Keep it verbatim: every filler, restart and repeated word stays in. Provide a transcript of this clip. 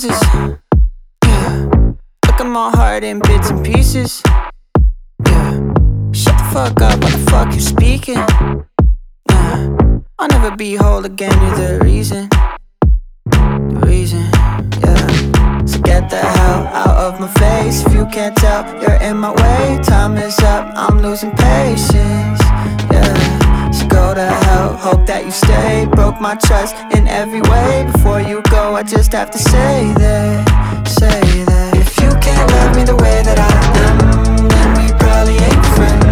Jesus. Yeah. Look at my heart in bits and pieces. Yeah. Shut the fuck up, what the fuck you speaking? Yeah. I'll never be whole again, you're the reason. The reason, yeah. So get the hell out of my face. If you can't tell, you're in my way. Time is up, I'm losing patience. Yeah, so go to hell, hope that you stay. Broke my trust in every way. Before you go, I just have to say that, say that if you can't love me the way that I am, then we probably ain't friends.